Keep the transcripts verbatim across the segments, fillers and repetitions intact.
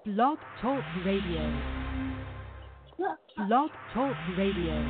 Blog Talk Radio. Blog Talk Radio.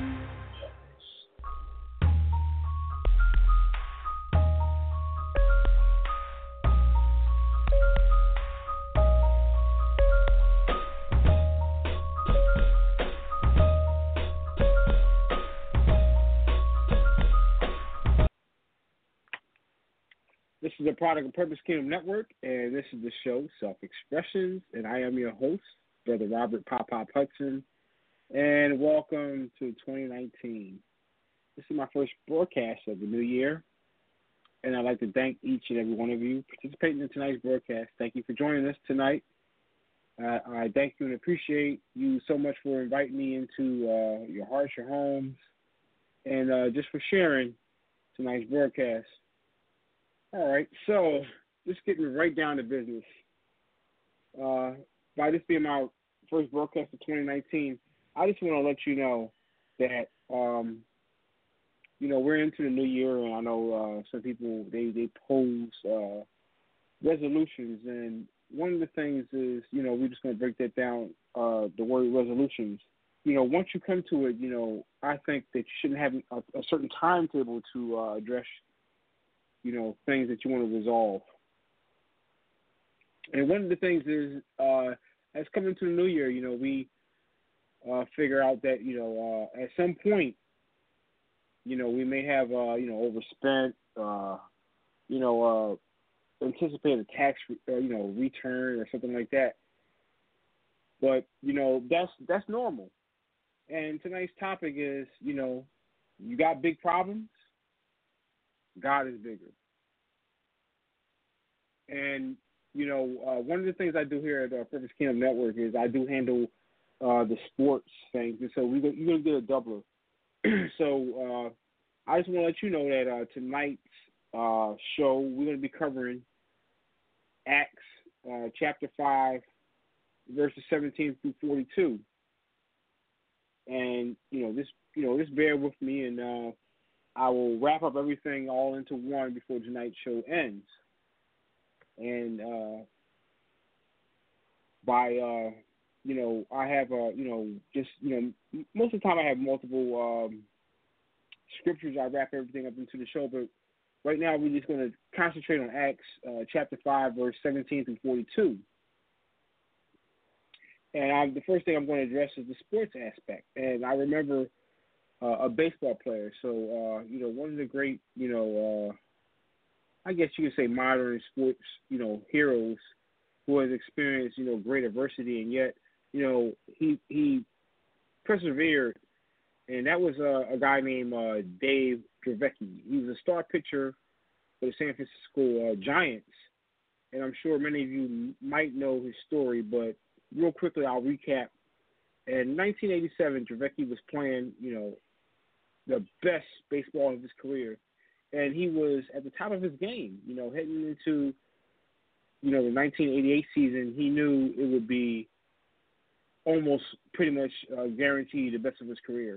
This is a product of Purpose Kingdom Network, and this is the show, Self-Expressions, and I am your host, Brother Robert Pop Pop Hudson, and welcome to twenty nineteen. This is my first broadcast of the new year, and I'd like to thank each and every one of you participating in tonight's broadcast. Thank you for joining us tonight. Uh, I thank you and appreciate you so much for inviting me into uh, your hearts, your homes, and uh, just for sharing tonight's broadcast. All right, so just getting right down to business. Uh, by this being my first broadcast of twenty nineteen, I just want to let you know that, um, you know, we're into the new year, and I know uh, some people, they, they pose uh, resolutions, and one of the things is, you know, we're just going to break that down, uh, the word resolutions. You know, once you come to it, you know, I think that you shouldn't have a, a certain timetable to uh, address you know, things that you want to resolve. And one of the things is, uh, as coming to the new year, you know, we uh, figure out that, you know, uh, at some point, you know, we may have, uh, you know, overspent, uh, you know, uh, anticipated tax, uh, you know, return or something like that. But, you know, that's that's normal. And tonight's topic is, you know, you got big problems, God is bigger. And, you know, uh, one of the things I do here at uh, Purpose Kingdom Network is I do handle uh, the sports things. And so we, you're going to get a doubler. so uh, I just want to let you know that uh, tonight's uh, show, we're going to be covering Acts uh, chapter five, verses seventeen through forty-two. And, you know, this, you know, just bear with me, and uh, I will wrap up everything all into one before tonight's show ends. And uh, by, uh, you know, I have, uh, you know, just, you know, most of the time I have multiple um, scriptures. I wrap everything up into the show. But right now we're just going to concentrate on Acts uh, chapter five, verse seventeen through forty-two. And I, the first thing I'm going to address is the sports aspect. And I remember Uh, a baseball player. So, uh, you know, one of the great, you know, uh, I guess you could say modern sports, you know, heroes who has experienced, you know, great adversity, and yet, you know, he he persevered, and that was uh, a guy named uh, Dave Dravecky. He was a star pitcher for the San Francisco uh, Giants, and I'm sure many of you might know his story, but real quickly I'll recap. In nineteen eighty-seven, Dravecky was playing, you know, the best baseball of his career, and he was at the top of his game. You know, heading into, you know, the nineteen eighty-eight season, he knew it would be almost pretty much uh, guaranteed the best of his career.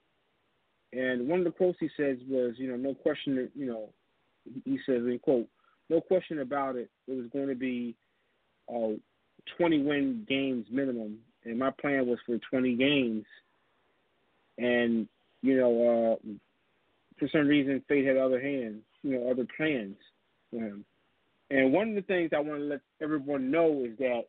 And one of the quotes he says was, you know, no question, that, you know, he says, in quote, no question about it, it was going to be uh, twenty win games minimum, and my plan was for twenty games. And you know, uh, for some reason, fate had other hands, you know, other plans for him. And one of the things I want to let everyone know is that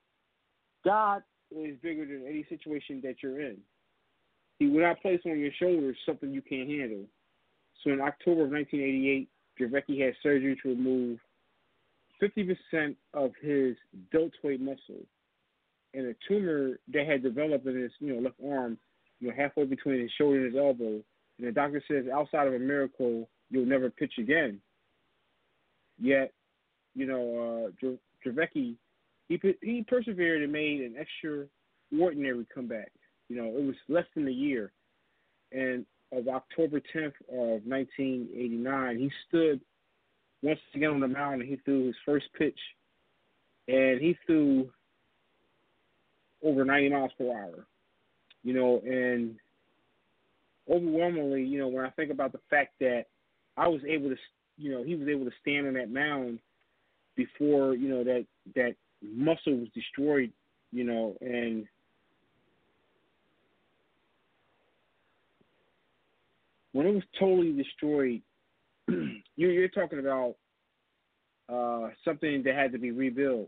God is bigger than any situation that you're in. He will not place on your shoulders something you can't handle. So in October of nineteen eighty-eight, Dravecky had surgery to remove fifty percent of his deltoid muscle, and a tumor that had developed in his, you know, left arm, you know, halfway between his shoulder and his elbow. And the doctor says, outside of a miracle, you'll never pitch again. Yet, you know, uh, Dravecky, he he persevered and made an extraordinary comeback. You know, it was less than a year. And of October tenth of nineteen eighty-nine, he stood once again on the mound, and he threw his first pitch. And he threw over ninety miles per hour. You know, and overwhelmingly, you know, when I think about the fact that I was able to, you know, he was able to stand on that mound before, you know, that that muscle was destroyed, you know, and when it was totally destroyed, you're, you're talking about uh, something that had to be rebuilt.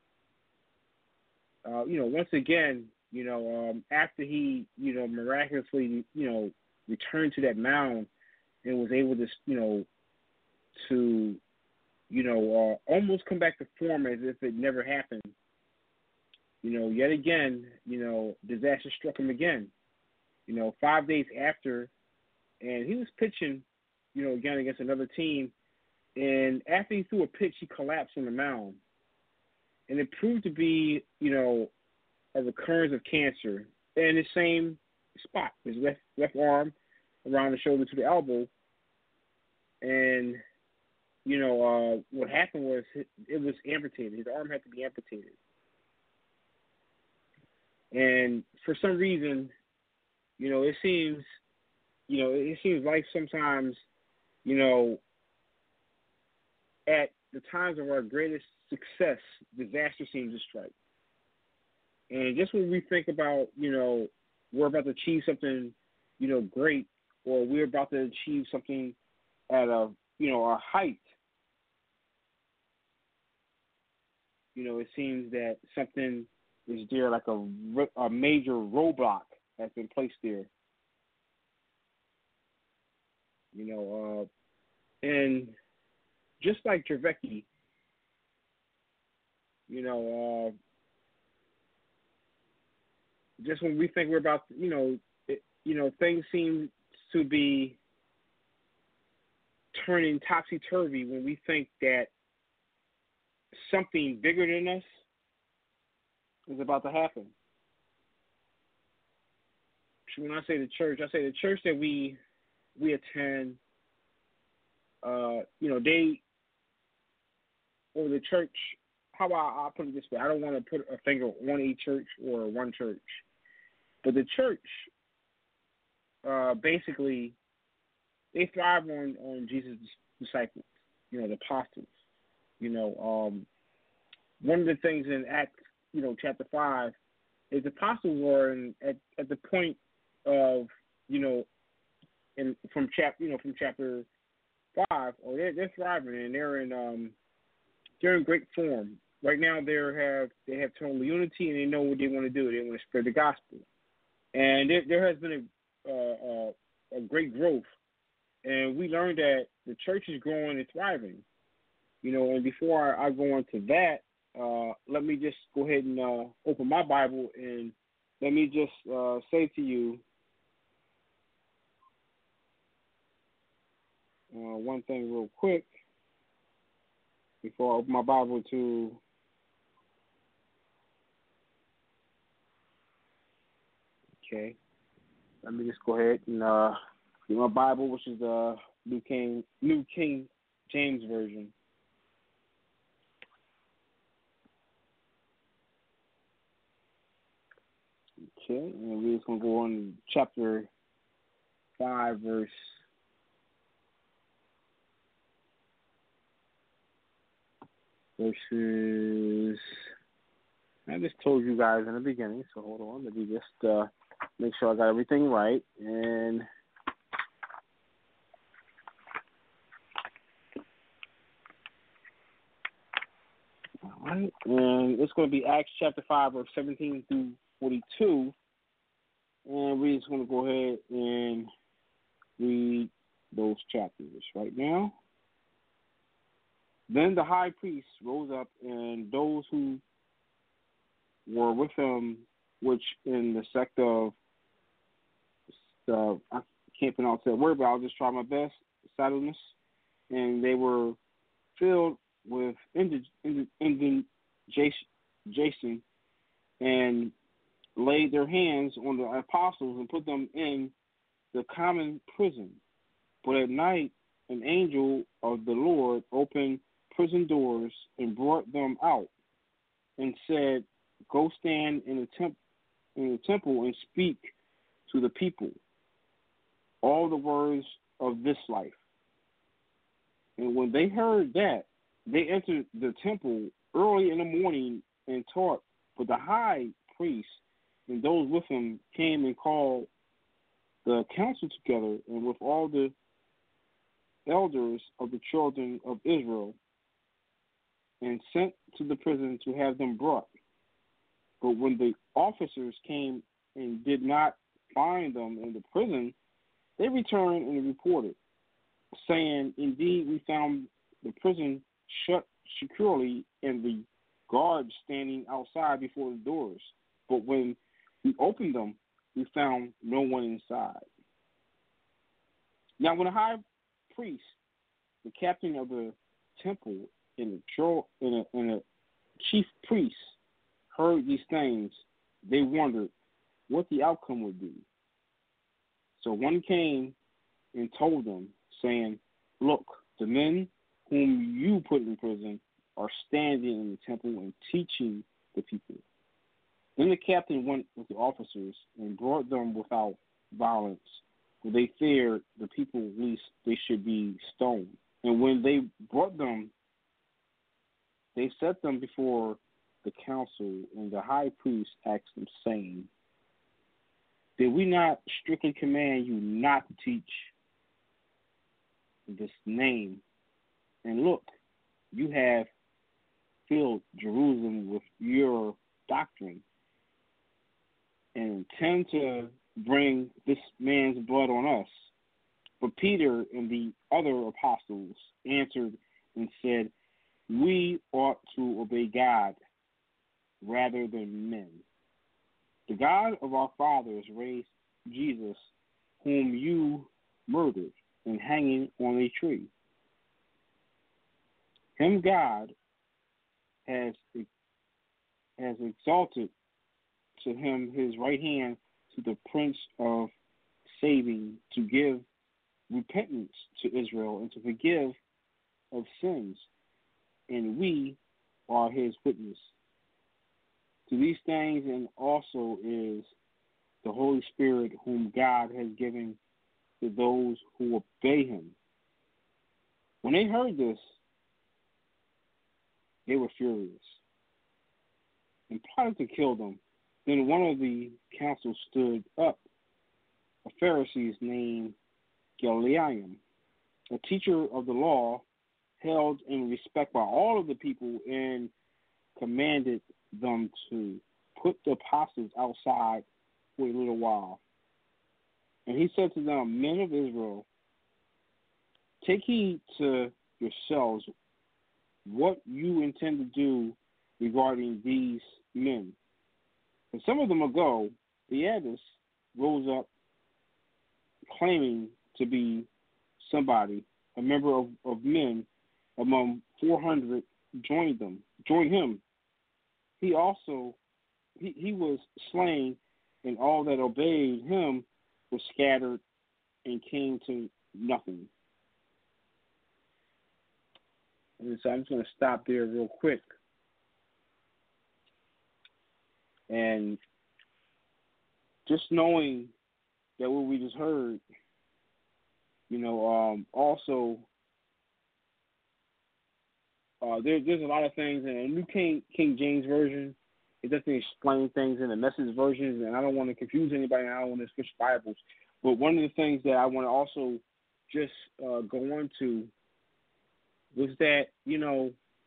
Uh, you know, once again, you know, um, after he, you know, miraculously, you know, returned to that mound and was able to, you know, to, you know, uh, almost come back to form as if it never happened. You know, yet again, you know, disaster struck him again. You know, five days after, and he was pitching, you know, again against another team, and after he threw a pitch, he collapsed on the mound. And it proved to be, you know, a recurrence of cancer in the same spot, his left left arm around the shoulder to the elbow. And, you know, uh, what happened was it was amputated. His arm had to be amputated. And for some reason, you know, it seems, you know, it seems like sometimes, you know, at the times of our greatest success, disaster seems to strike. And just when we think about, you know, we're about to achieve something, you know, great, or we're about to achieve something at a, you know, a height, you know, it seems that something is there, like a, a major roadblock has been placed there. You know, uh, and just like Trevecki, you know, uh, just when we think we're about, you know, it, you know, things seem to be turning topsy-turvy when we think that something bigger than us is about to happen. When I say the church, I say the church that we we attend, uh, you know, they, or the church, how about I put it this way, I don't want to put a finger on a church or one church, but the church, uh, basically, they thrive on, on Jesus' disciples, you know, the apostles. You know, um, one of the things in Acts, you know, chapter five, is the apostles were in, at, at the point of, you know, in from chap, you know, from chapter five, or they're, they're thriving and they're in um, they're in great form. Right now, they have they have total unity and they know what they want to do. They want to spread the gospel, and there, there has been a, uh, a great growth. And we learned that the church is growing and thriving. You know, and before I, I go into that, uh, let me just go ahead and uh, open my Bible and let me just uh, say to you uh, one thing real quick before I open my Bible to okay. Let me just go ahead and uh, get my Bible, which is the New King New King James Version. Okay, and we're just gonna go on chapter five, verse verses. I just told you guys in the beginning, so hold on. Let me just uh, make sure I got everything right. And all right, and it's going to be Acts chapter five, verse seventeen through forty-two. And we're just going to go ahead and read those chapters right now. Then the high priest rose up, and those who were with him, which in the sect of, uh, I can't pronounce that word, but I'll just try my best, Sadducees, and they were filled with indignation and laid their hands on the apostles and put them in the common prison. But at night, an angel of the Lord opened prison doors and brought them out and said, "Go stand in the, temp- in the temple and speak to the people all the words of this life." And when they heard that, they entered the temple early in the morning and taught. But the high priest and those with him came and called the council together, and with all the elders of the children of Israel, and sent to the prison to have them brought. But when the officers came and did not find them in the prison, they returned and reported, saying, Indeed, we found the prison shut securely and the guards standing outside before the doors. But when we opened them, we found no one inside. Now, when the high priest, the captain of the temple, and the, tro- and the, and the chief priests heard these things, they wondered what the outcome would be. So one came and told them, saying, Look, the men whom you put in prison are standing in the temple and teaching the people. Then the captain went with the officers and brought them without violence, for they feared the people lest they should be stoned. And when they brought them, they set them before the council, and the high priest asked them, saying, Did we not strictly command you not to teach in this name? And look, you have filled Jerusalem with your doctrine and intend to bring this man's blood on us. But Peter and the other apostles answered and said, We ought to obey God rather than men. The God of our fathers raised Jesus, whom you murdered and hanging on a tree. Him God has has exalted to him his right hand to the Prince of Saving, to give repentance to Israel and to forgive of sins. And we are his witness to these things, and also is the Holy Spirit, whom God has given to those who obey him. When they heard this, they were furious and plotted to kill them. Then one of the council stood up, a Pharisee named Gamaliel, a teacher of the law, held in respect by all of the people, and commanded them to put the apostles outside for a little while. And he said to them, Men of Israel, take heed to yourselves what you intend to do regarding these men. And some of them ago, Theudas rose up claiming to be somebody, a member of, of men among four hundred joined them, joined him. He also, he, he was slain, and all that obeyed him were scattered and came to nothing. And so I'm just going to stop there real quick. And just knowing that what we just heard, you know, um, also uh, there, there's a lot of things in the New King, King James Version. It doesn't explain things in the Message versions, and I don't want to confuse anybody. I don't want to switch Bibles. But one of the things that I want to also just uh, go on to was that, you know,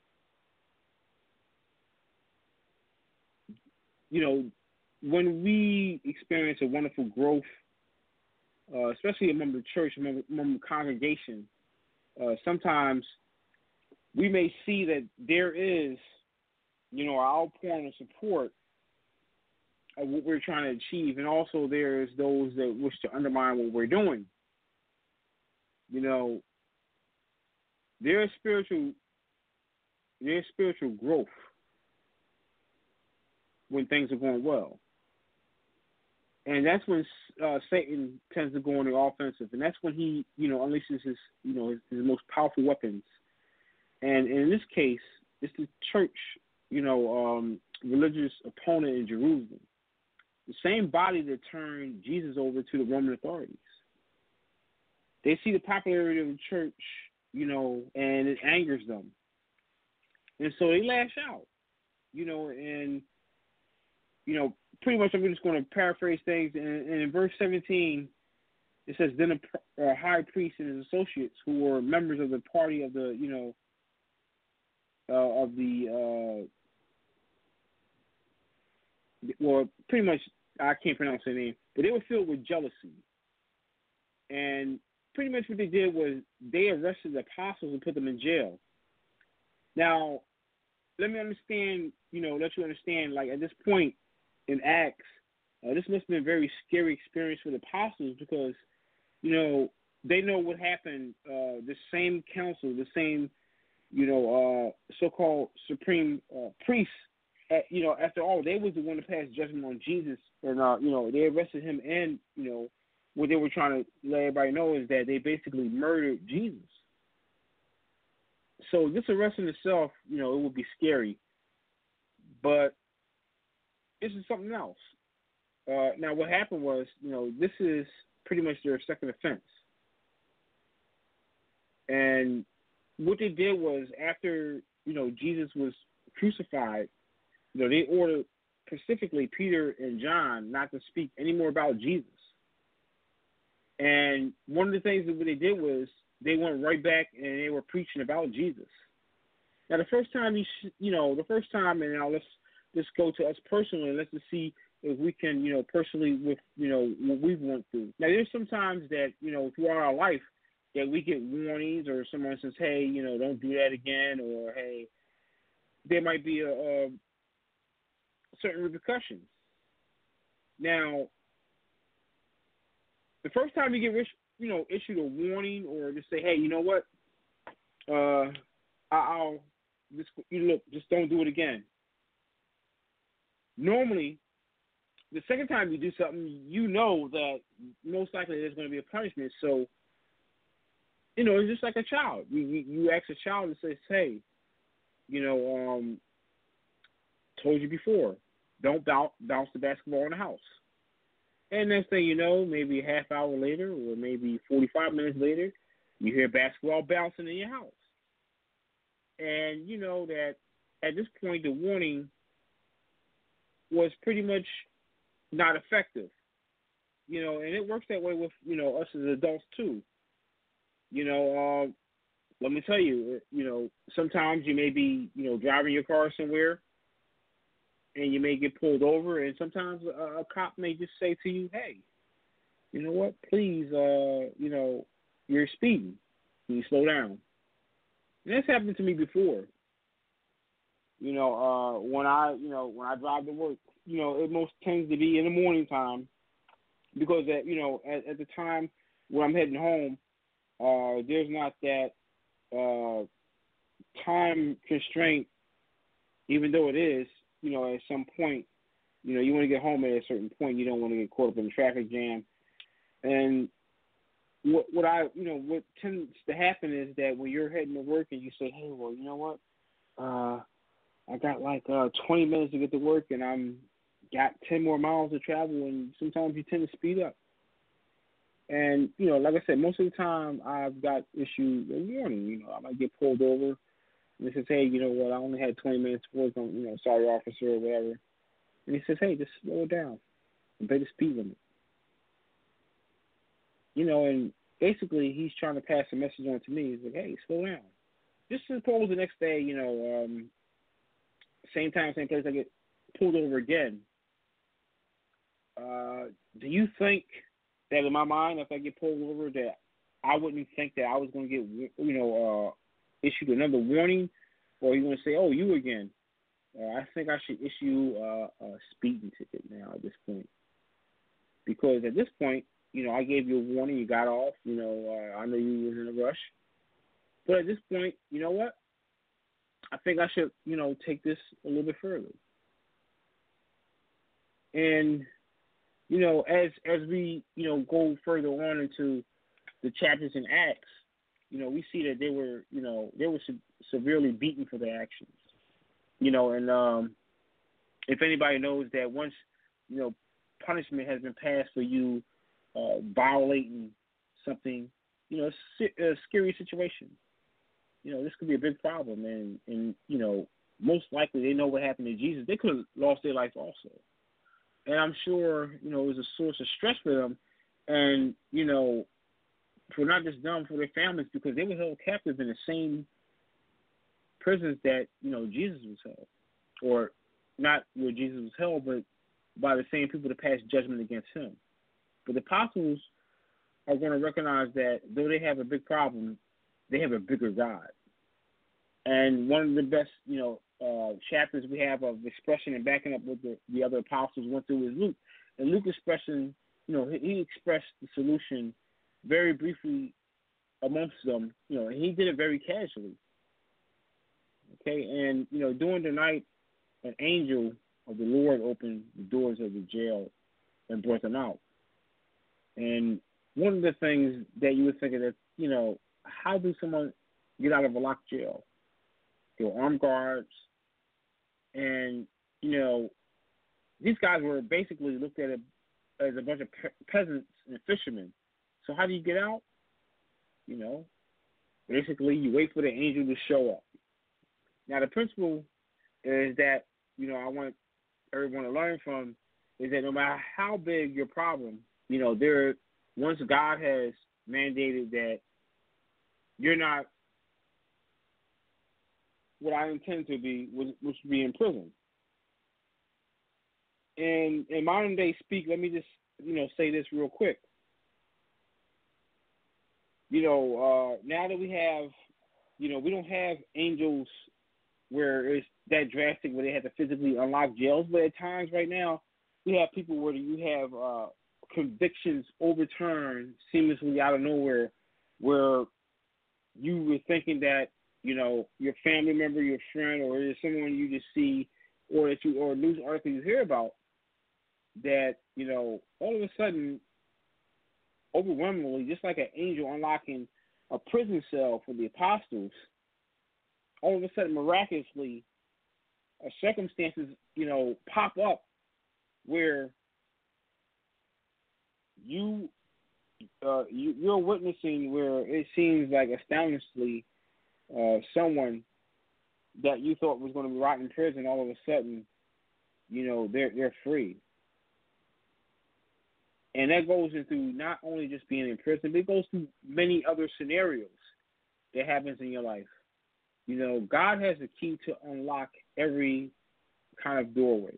you know, when we experience a wonderful growth, uh, especially among the church, among, among the congregation, uh, sometimes we may see that there is, you know, our outpouring of support of what we're trying to achieve, and also there's those that wish to undermine what we're doing. You know, there's spiritual, there's spiritual growth when things are going well. And that's when uh, Satan tends to go on the offensive, and that's when he, you know, unleashes his, you know, his, his most powerful weapons. And in this case, it's the church, you know, um, religious opponent in Jerusalem, the same body that turned Jesus over to the Roman authorities. They see the popularity of the church, you know, and it angers them, and so they lash out. you know, and you know, pretty much I'm just going to paraphrase things. And, and in verse seventeen, it says, "Then a, a high priest and his associates, who were members of the party of the, you know, uh, of the, uh, well, pretty much I can't pronounce their name, but they were filled with jealousy, and pretty much what they did was they arrested the apostles and put them in jail." Now, let me understand, you know, let you understand, like at this point in Acts, uh, this must have been a very scary experience for the apostles because, you know, they know what happened. Uh, the same council, the same, you know, uh, so-called supreme uh, priests, at, you know, after all, they was the one to pass judgment on Jesus, and uh, you know, they arrested him, and you know, what they were trying to let everybody know is that they basically murdered Jesus. So this arrest in itself, you know, it would be scary, but this is something else. Uh, now, what happened was, you know, this is pretty much their second offense. And what they did was after, you know, Jesus was crucified, you know, they ordered specifically Peter and John not to speak any more about Jesus. And one of the things that they did was they went right back and they were preaching about Jesus. Now, the first time, you sh- you know, the first time, and now let's just go to us personally, and let's just see if we can, you know, personally with, you know, what we've went through. Now, there's sometimes that, you know, throughout our life that we get warnings or someone says, hey, you know, don't do that again, or, hey, there might be a, a certain repercussions. Now, the first time you get, you know, issued a warning or just say, hey, you know what, uh, I'll just, you look, just don't do it again. Normally, the second time you do something, you know that most likely there's going to be a punishment. So, you know, it's just like a child. You you, you ask a child and says, hey, you know, um, told you before, don't bounce, bounce the basketball in the house. And next thing you know, maybe a half hour later or maybe forty-five minutes later, you hear basketball bouncing in your house. And you know that at this point, the warning was pretty much not effective. You know, and it works that way with, you know, us as adults too. You know, uh, let me tell you, you know, sometimes you may be, you know, driving your car somewhere and you may get pulled over, and sometimes a, a cop may just say to you, hey, you know what, please, uh, you know, you're speeding. Can you slow down? And that's happened to me before. You know, uh, when I, you know, when I drive to work, you know, it most tends to be in the morning time because, at, you know, at, at the time when I'm heading home, uh, there's not that uh, time constraint, even though it is, you know, at some point, you know, you want to get home at a certain point. You don't want to get caught up in a traffic jam. And what, what I, you know, what tends to happen is that when you're heading to work and you say, hey, well, you know what, uh, I got like uh, twenty minutes to get to work, and I'm got ten more miles to travel, and sometimes you tend to speed up. And, you know, like I said, most of the time I've got issued a warning. You know, I might get pulled over, and it says, hey, you know what, I only had twenty minutes to work on, you know, sorry, officer, or whatever. And he says, hey, just slow it down. Obey the speed limit. You know, and basically he's trying to pass a message on to me. He's like, hey, slow down. Just suppose the next day, you know, um, same time, same place, I get pulled over again. Uh, do you think that in my mind, if I get pulled over, that I wouldn't think that I was going to get, you know, uh, issued another warning? Or are you going to say, oh, you again? Uh, I think I should issue uh, a speeding ticket now at this point. Because at this point, you know, I gave you a warning, you got off, you know, uh, I know you was in a rush. But at this point, you know what? I think I should, you know, take this a little bit further. And, you know, as as we, you know, go further on into the chapters in Acts, you know, we see that they were, you know, they were se- severely beaten for their actions. You know, and um, if anybody knows that once, you know, punishment has been passed for you uh, violating something, you know, it's a scary situation. You know, this could be a big problem, and, and you know, most likely they know what happened to Jesus. They could have lost their life also. And I'm sure, you know, it was a source of stress for them. And, you know, for not just them, for their families, because they were held captive in the same prisons that, you know, Jesus was held. Or not where Jesus was held, but by the same people that passed judgment against him. But the apostles are going to recognize that though they have a big problem, they have a bigger God. And one of the best, you know, uh, chapters we have of expression and backing up what the, the other apostles went through is Luke. And Luke expression, you know, he, he expressed the solution very briefly amongst them, you know, and he did it very casually. Okay, and, you know, during the night, an angel of the Lord opened the doors of the jail and brought them out. And one of the things that you would think of that, you know, how do someone get out of a locked jail? There were armed guards, and, you know, these guys were basically looked at as a bunch of pe- peasants and fishermen. So how do you get out? You know, basically you wait for the angel to show up. Now, the principle is that, you know, I want everyone to learn from is that no matter how big your problem, you know, there, once God has mandated that you're not what I intend to be, which would be in prison. And in modern day speak, let me just, you know, say this real quick. You know, uh, now that we have, you know, we don't have angels where it's that drastic where they have to physically unlock jails, but at times right now we have people where you have uh, convictions overturned seamlessly out of nowhere, where you were thinking that, you know, your family member, your friend, or someone you just see, or that you, or a news article you hear about, that, you know, all of a sudden, overwhelmingly, just like an angel unlocking a prison cell for the apostles, all of a sudden, miraculously, uh, circumstances, you know, pop up where you, uh, you you're witnessing where it seems like astoundingly uh, someone that you thought was going to be rot in prison, all of a sudden, you know, they're they're free. And that goes into not only just being in prison, but it goes through many other scenarios that happens in your life. You know, God has the key to unlock every kind of doorway.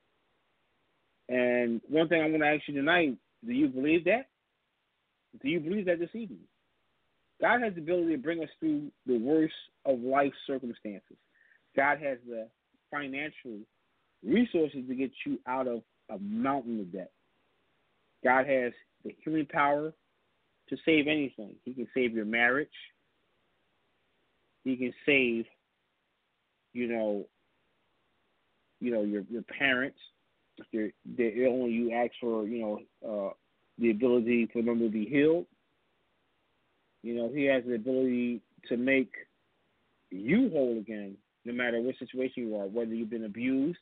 And one thing I'm going to ask you tonight, do you believe that? Do you believe that this evening? God has the ability to bring us through the worst of life circumstances. God has the financial resources to get you out of a mountain of debt. God has the healing power to save anything. He can save your marriage. He can save, you know, you know your your parents. If they're, they're ill and you ask for, you know, uh, the ability for them to be healed. You know, he has the ability to make you whole again, no matter what situation you are, whether you've been abused.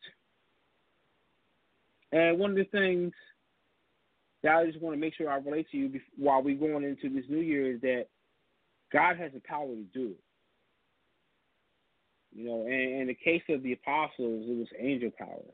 And one of the things that I just want to make sure I relate to you before, while we're going into this new year is that God has the power to do it. You know, and in the case of the apostles, it was angel power.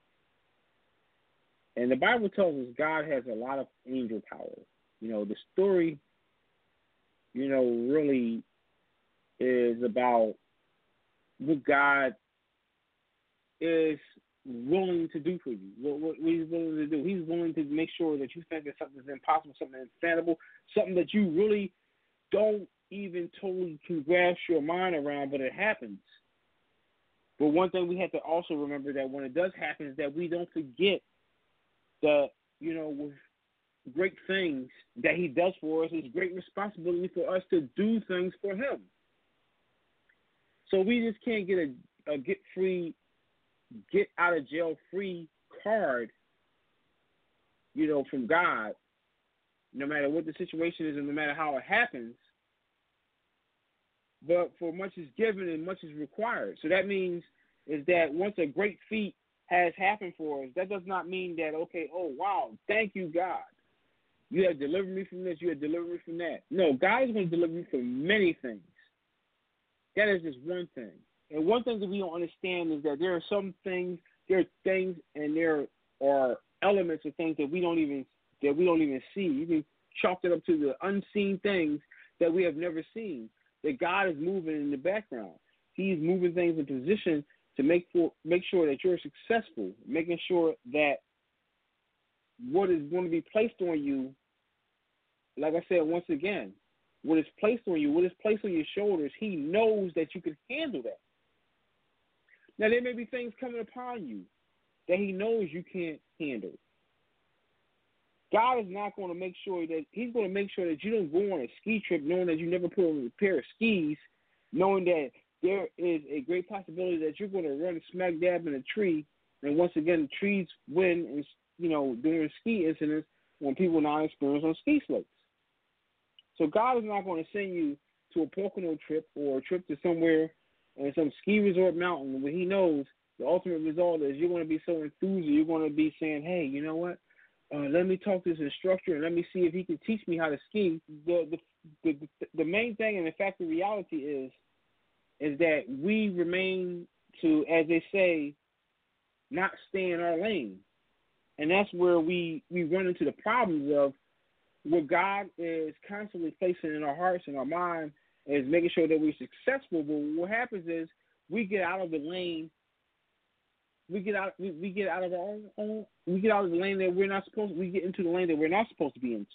And the Bible tells us God has a lot of angel power. You know, the story, you know, really is about what God is willing to do for you, what, what he's willing to do. He's willing to make sure that you think that something is impossible, something insanable, something that you really don't even totally can grasp your mind around, but it happens. But one thing we have to also remember that when it does happen is that we don't forget that, you know, with great things that he does for us, it's great responsibility for us to do things for him. So we just can't get a, a get free, get out of jail free card, you know, from God, no matter what the situation is and no matter how it happens. But for much is given and much is required. So that means is that once a great feat has happened for us, that does not mean that, okay, oh, wow, thank you, God. You have delivered me from this, you have delivered me from that. No, God is going to deliver you from many things. That is just one thing. And one thing that we don't understand is that there are some things, there are things, and there are elements of things that we don't even that we don't even see. You can chalk it up to the unseen things that we have never seen. That God is moving in the background. He's moving things in position to make for make sure that you're successful, making sure that what is going to be placed on you, like I said once again, what is placed on you, what is placed on your shoulders, He knows that you can handle that. Now, there may be things coming upon you that He knows you can't handle. God is not going to make sure that He's going to make sure that you don't go on a ski trip knowing that you never put on a pair of skis, knowing that there is a great possibility that you're going to run smack dab in a tree, and once again, the trees win, and you know, during ski incidents when people are not experienced on ski slopes. So God is not going to send you to a Pocono trip or a trip to somewhere in some ski resort mountain where He knows the ultimate result is you're going to be so enthused, you're going to be saying, hey, you know what? Uh, let me talk to this instructor and let me see if he can teach me how to ski. The the the, the main thing and the fact of reality is is that we remain to, as they say, not stay in our lane. And that's where we, we run into the problems of what God is constantly placing in our hearts and our mind is making sure that we're successful. But what happens is we get out of the lane. We get out. We, we get out of our own, own. We get out of the lane that we're not supposed. We get into the lane that we're not supposed to be into.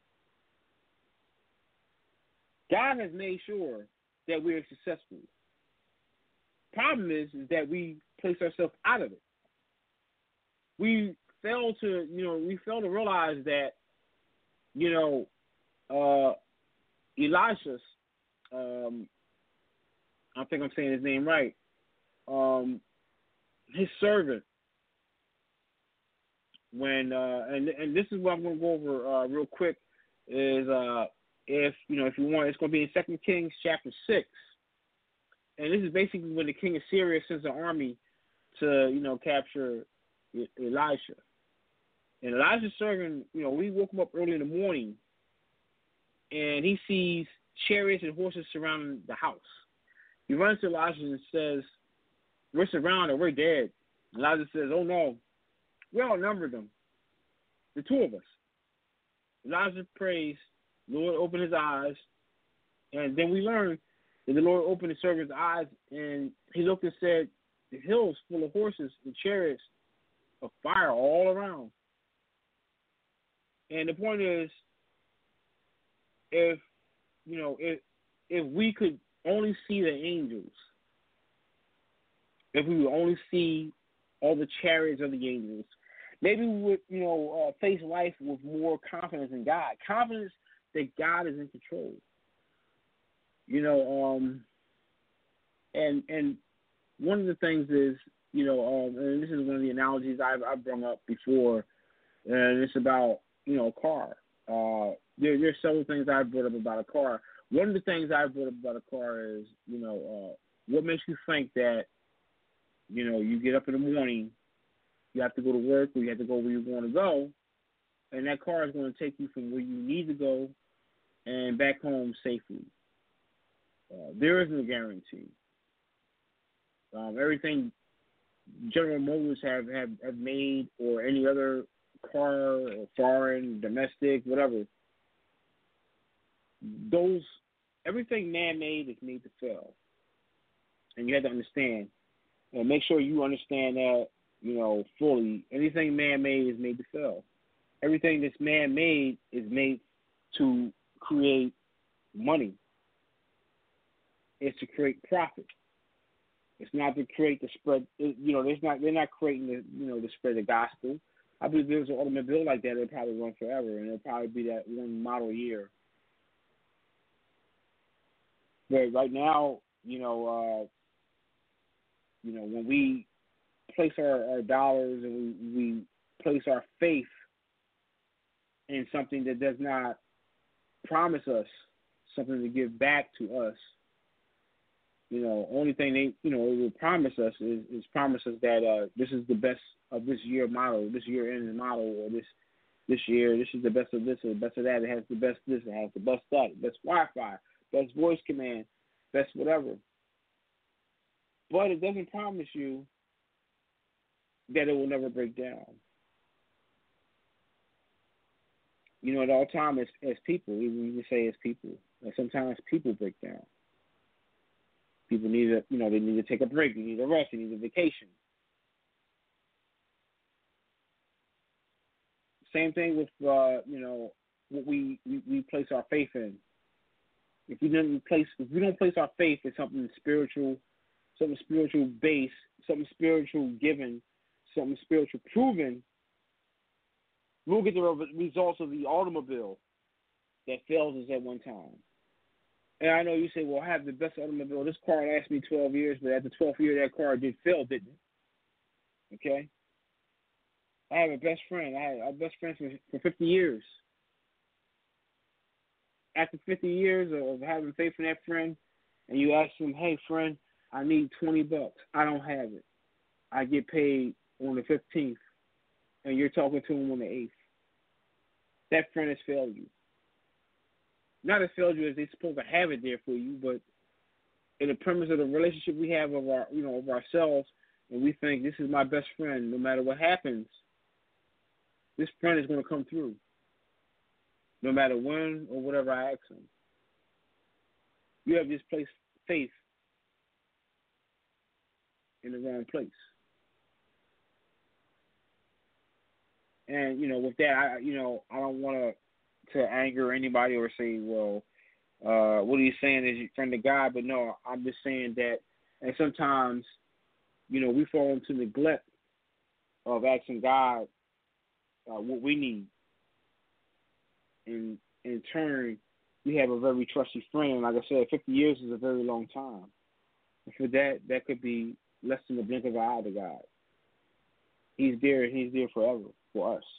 God has made sure that we're successful. Problem is, is that we place ourselves out of it. We fail to, you know, we fail to realize that, you know, uh, Elisha's, um, I think I'm saying his name right, um, his servant, when, uh, and and this is what I'm going to go over uh, real quick, is uh, if, you know, if you want, it's going to be in Second Kings chapter six. And this is basically when the king of Syria sends an army to, you know, capture Elisha. And Elisha's servant, you know, we woke him up early in the morning, and he sees chariots and horses surrounding the house. He runs to Elisha and says, we're surrounded, we're dead. Elijah says, oh no, we outnumbered them, the two of us. Elijah prays, the Lord opened his eyes, and then we learn that the Lord opened his servant's eyes, and he looked and said, the hills full of horses and chariots of fire all around. And the point is, if, you know, if if we could only see the angels, if we would only see all the chariots of the angels, maybe we would, you know, uh, face life with more confidence in God, confidence that God is in control. You know, um, and and one of the things is, you know, um, and this is one of the analogies I've, I've brought up before, and it's about, you know, a car. Uh, there, there's several things I've brought up about a car. One of the things I've brought up about a car is, you know, uh, what makes you think that, you know, you get up in the morning, you have to go to work, or you have to go where you want to go, and that car is going to take you from where you need to go and back home safely. Uh, there isn't a guarantee. Um, everything General Motors have, have, have made, or any other car, or foreign, domestic, whatever, those, everything man-made is made to fail. And you have to understand, and make sure you understand that, you know, fully. Anything man-made is made to fail. Everything that's man-made is made to create money. It's to create profit. It's not to create the spread. You know, there's not. They're not creating the. You know, to spread the gospel. I believe if there's an automobile like that, it'll probably run forever, and it'll probably be that one model year. But right now, you know, uh, you know, when we place our, our dollars and we, we place our faith in something that does not promise us something to give back to us, you know, only thing they, you know, it will promise us is, is promise us that uh, this is the best of this year model, this year end model, or this this year, this is the best of this or the best of that. It has the best this, it has the best that, best Wi-Fi, best voice command, best whatever. but it doesn't promise you that it will never break down. You know, at all times as, as people, even we say as people, and sometimes people break down. People need to, you know, they need to take a break. They need a rest. They need a vacation. Same thing with, uh, you know, what we, we, we place our faith in. If we don't place, if we don't place our faith in something spiritual, something spiritual based, something spiritual given, something spiritual proven, we'll get the results of the automobile that fails us at one time. And I know you say, well, I have the best automobile. This car lasted me twelve years, but at the twelfth year, that car did fail, didn't it? Okay? I have a best friend. I had a best friend for, for fifty years. After fifty years of having faith in that friend, and you ask him, hey, friend, I need twenty bucks. I don't have it. I get paid on the fifteenth, and you're talking to him on the eighth. That friend has failed you. Not as failed you as they're supposed to have it there for you, but in the premise of the relationship we have of our, you know, of ourselves, and we think this is my best friend, no matter what happens, this friend is going to come through, no matter when or whatever I ask him. You have just placed faith in the wrong place. And, you know, with that, I, you know, I don't want to to anger anybody or say, well, uh, what are you saying is you're friend of God? But no, I'm just saying that, and sometimes, you know, we fall into neglect of asking God uh, what we need. And in turn, we have a very trusty friend. Like I said, fifty years is a very long time. And for that, that could be less than the blink of an eye to God. He's there, and he's there forever for us.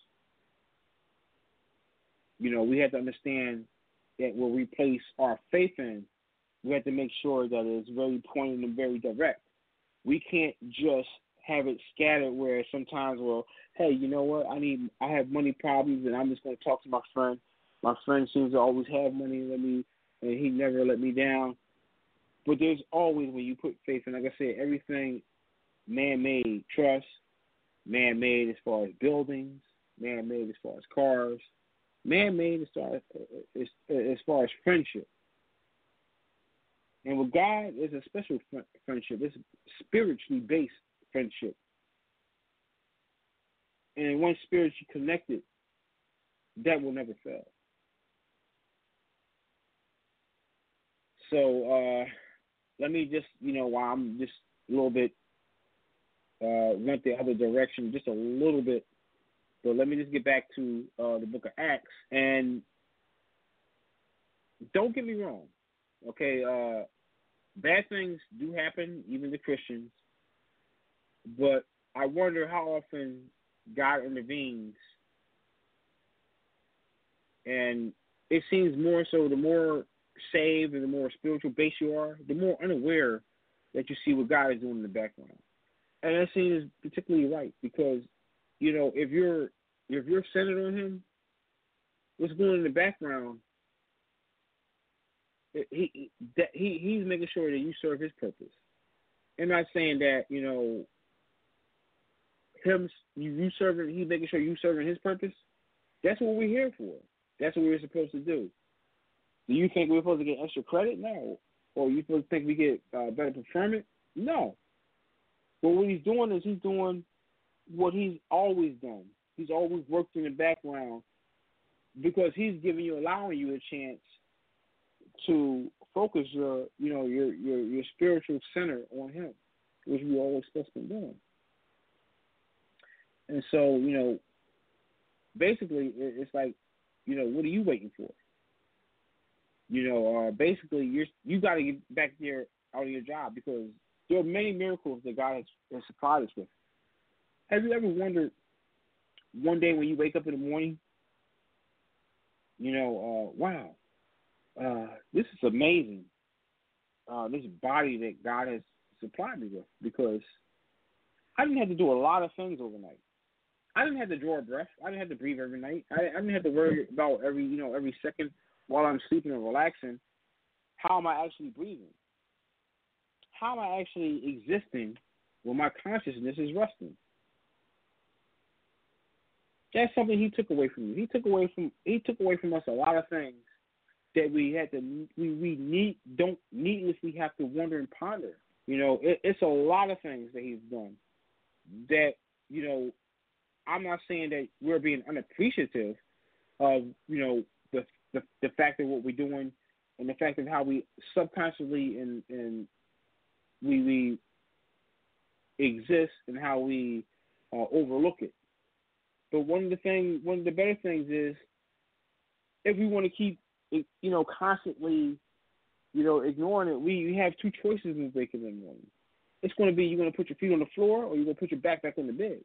You know, we have to understand that where we place our faith in, we have to make sure that it's very pointed and very direct. We can't just have it scattered where sometimes, well, hey, you know what, I need, I have money problems, and I'm just going to talk to my friend. My friend seems to always have money, let me, and he never let me down. But there's always, when you put faith in, like I said, everything man-made, trust, man-made as far as buildings, man-made as far as cars, man-made as far as, as, as far as friendship. And with God, it's a special friendship. It's spiritually based friendship. And once spiritually connected, that will never fail. So uh, let me just, you know, while I'm just a little bit, uh, went the other direction just a little bit, but let me just get back to uh, the book of Acts. And don't get me wrong, okay, uh, bad things do happen, even to Christians, but I wonder how often God intervenes. And it seems more so the more saved and the more spiritual based you are, the more unaware that you see what God is doing in the background. And that seems particularly right because, you know, if you're if you're centered on Him, what's going on in the background, he that he he's making sure that you serve His purpose. I'm not saying that, you know, him you, you serving he's making sure you serving His purpose. That's what we're here for. That's what we're supposed to do. Do you think we're supposed to get extra credit? No. Or you supposed to think we get uh, better performance? No. But what he's doing is he's doing what he's always done. He's always worked in the background because he's giving you, allowing you a chance to focus your, you know, your your, your spiritual center on Him, which we always supposed to be doing. And so, you know, basically, it's like, you know, what are you waiting for? You know, uh, basically, you're you got to get back there out of your job because there are many miracles that God has, has supplied us with. Have you ever wondered one day when you wake up in the morning, you know, uh, wow, uh, this is amazing. Uh, this body that God has supplied me with, because I didn't have to do a lot of things overnight. I didn't have to draw a breath. I didn't have to breathe every night. I, I didn't have to worry about every, you know, every second while I'm sleeping and relaxing. How am I actually breathing? how am I actually existing when my consciousness is resting? That's something he took away from you. He took away from he took away from us a lot of things that we had to we we need don't needlessly have to wonder and ponder. You know, it, it's a lot of things that he's done that, you know, I'm not saying that we're being unappreciative of, you know, the the, the fact of what we're doing and the fact of how we subconsciously and and we we exist and how we uh, overlook it. But one of the thing, one of the better things is, if we want to keep, you know, constantly, you know, ignoring it, we, we have two choices in waking in the morning. It's going to be, you're going to put your feet on the floor or you're going to put your back back on the bed.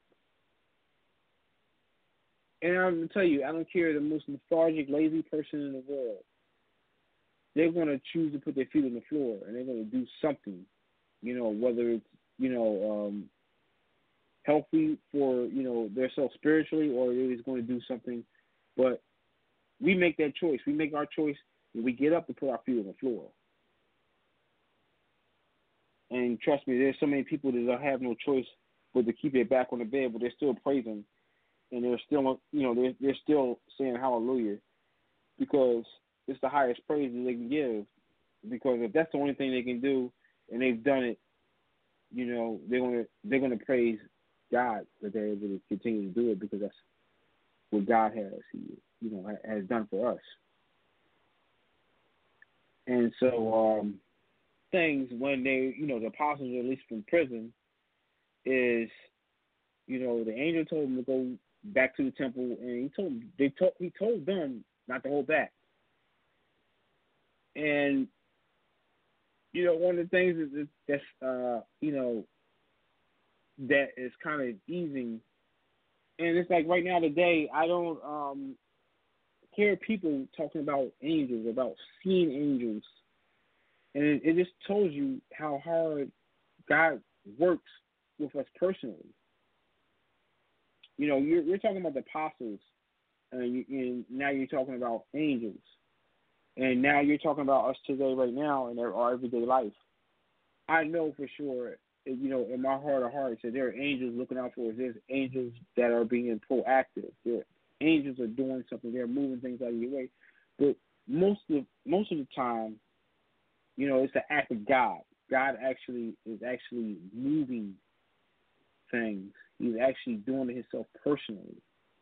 And I'm going to tell you, I don't care the most lethargic, lazy person in the world. They're going to choose to put their feet on the floor and they're going to do something, you know, whether it's, you know, um, healthy for, you know, their self spiritually, or they're just going to do something. But we make that choice. We make our choice when we get up to put our feet on the floor. And trust me, there's so many people that don't have no choice but to keep their back on the bed, but they're still praising, and they're still, you know, they're, they're still saying hallelujah, because it's the highest praise that they can give. Because if that's the only thing they can do, and they've done it, you know, they're gonna they're gonna praise God that they're able to continue to do it, because that's what God has, you know, has done for us. And so, um, things when they, you know, the apostles are released from prison, is, you know, the angel told them to go back to the temple, and he told them, they told he told them not to hold back. And you know, one of the things is that's uh, you know, that is kind of easing. And it's like right now today, I don't um, hear people talking about angels, about seeing angels. And it, it just tells you how hard God works with us personally. You know, you're, you're talking about the apostles, and, you, and now you're talking about angels. And now you're talking about us today, right now, in our, our everyday life. I know for sure, you know, in my heart of hearts, that there are angels looking out for us. There's angels that are being proactive. There, angels are doing something. They're moving things out of your way. But most of most of the time, you know, it's the act of God. God actually is actually moving things. He's actually doing it himself personally.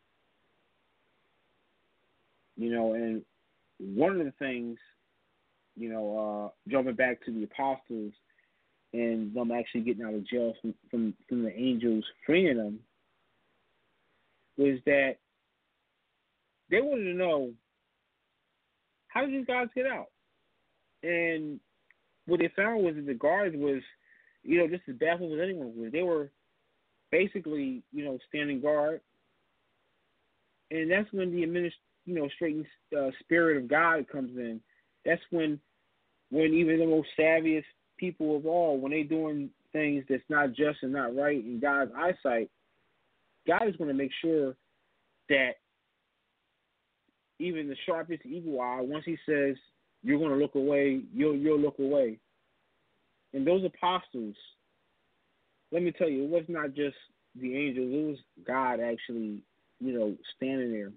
You know, and one of the things, you know, uh, jumping back to the apostles and them actually getting out of jail from, from, from the angels freeing them, was that they wanted to know, how did these guys get out? And what they found was that the guards was, you know, just as baffled as anyone was. They were basically, you know, standing guard. And that's when the administ- you know, straightened uh, spirit of God comes in. That's when, when even the most savviest people of all, when they're doing things that's not just and not right in God's eyesight, God is going to make sure that even the sharpest evil eye, once he says you're going to look away, you'll you'll look away. And those apostles, let me tell you, it was not just the angels, it was God actually, you know, standing there.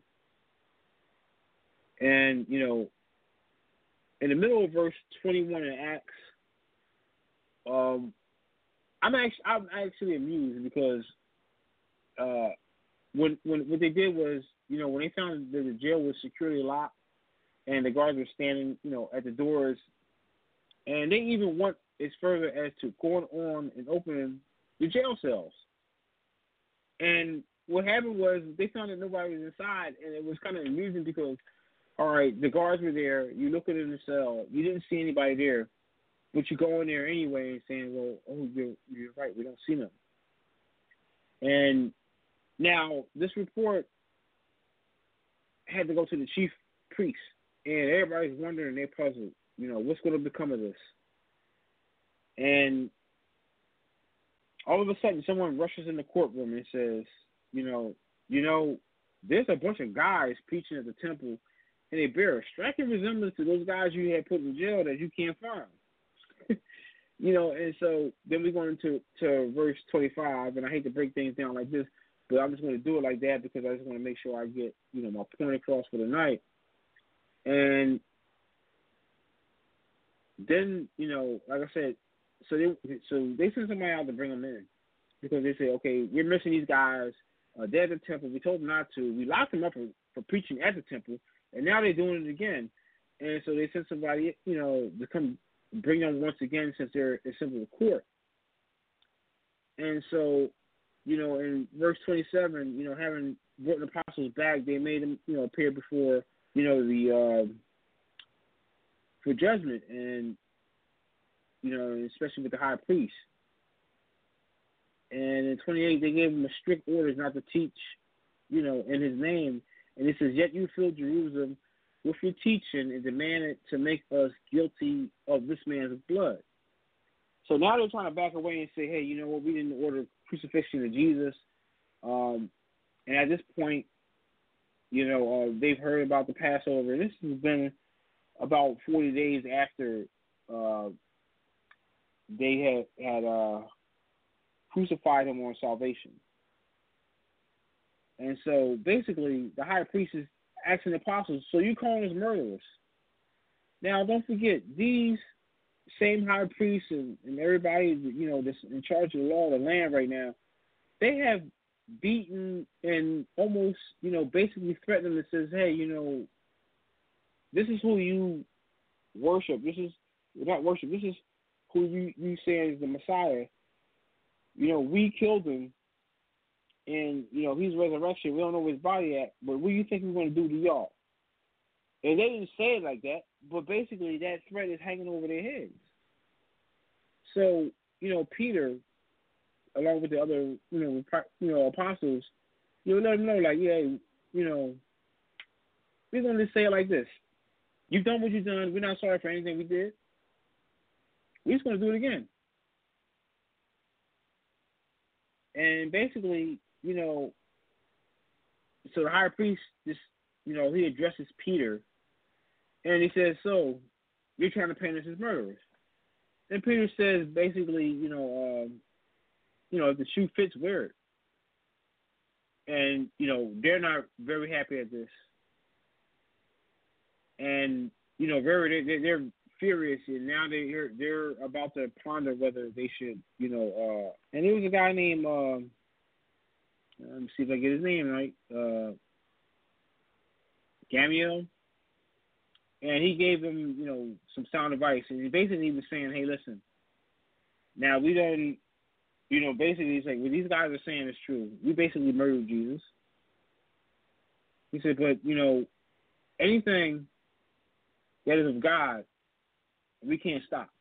And, you know, in the middle of verse twenty-one in Acts, um, I'm actually I'm actually amused, because uh, when when what they did was, you know, when they found that the jail was securely locked and the guards were standing, you know, at the doors, and they even went as further as to going on and opening the jail cells. And what happened was they found that nobody was inside, and it was kind of amusing because, all right, the guards were there. You look at it in the cell. You didn't see anybody there, but you go in there anyway and saying, well, oh, you're, you're right. We don't see them. And now this report had to go to the chief priest, and everybody's wondering, they're puzzled, you know, what's going to become of this? And all of a sudden, someone rushes in the courtroom and says, you know, you know, there's a bunch of guys preaching at the temple, and they bear a striking resemblance to those guys you had put in jail that you can't find. You know, and so then we go into to verse twenty-five, and I hate to break things down like this, but I'm just going to do it like that because I just want to make sure I get, you know, my point across for the night. And then, you know, like I said, so they so they send somebody out to bring them in because they say, okay, we're missing these guys. Uh, they're at the temple. We told them not to. We locked them up for, for preaching at the temple, and now they're doing it again. And so they sent somebody, you know, to come bring them once again since they're assembled in court. And so, you know, in verse twenty-seven, you know, having brought the apostles back, they made them, you know, appear before, you know, the uh, for judgment, and you know, especially with the high priest. And in twenty-eight, they gave him a strict orders not to teach, you know, in his name. And it says, yet you fill Jerusalem with your teaching and demanded to make us guilty of this man's blood. So now they're trying to back away and say, hey, you know what, we didn't order crucifixion of Jesus. Um, and at this point, you know, uh, they've heard about the Passover. This has been about forty days after uh, they had, had uh, crucified him on salvation. And so basically the high priest is asking the apostles, so you calling us murderers? Now, don't forget, these same high priests and, and everybody, you know, that's in charge of the law of the land right now, they have beaten and almost, you know, basically threatened them and says, hey, you know, this is who you worship. This is not worship. This is who you, you say is the Messiah. You know, we killed him, and, you know, he's resurrection. We don't know where his body at, but what do you think we're going to do to y'all? And they didn't say it like that, but basically that threat is hanging over their heads. So, you know, Peter, along with the other, you know, you know, apostles, you know, let them know, like, yeah, you know, we're going to say it like this. You've done what you've done. We're not sorry for anything we did. We're just going to do it again. And basically, you know, so the high priest just, you know, he addresses Peter, and he says, so, you're trying to paint us as murderers. And Peter says, basically, you know, um, you know, if the shoe fits, wear it. And, you know, they're not very happy at this. And, you know, very, they're, they're furious, and now they're, they're about to ponder whether they should, you know, uh, and there was a guy named, um, let me see if I get his name right, uh, Gamaliel. And he gave him, you know, some sound advice. And he basically was saying, hey, listen, now we don't, you know, basically he's like, what these guys are saying is true. We basically murdered Jesus. He said, but, you know, anything that is of God, we can't stop.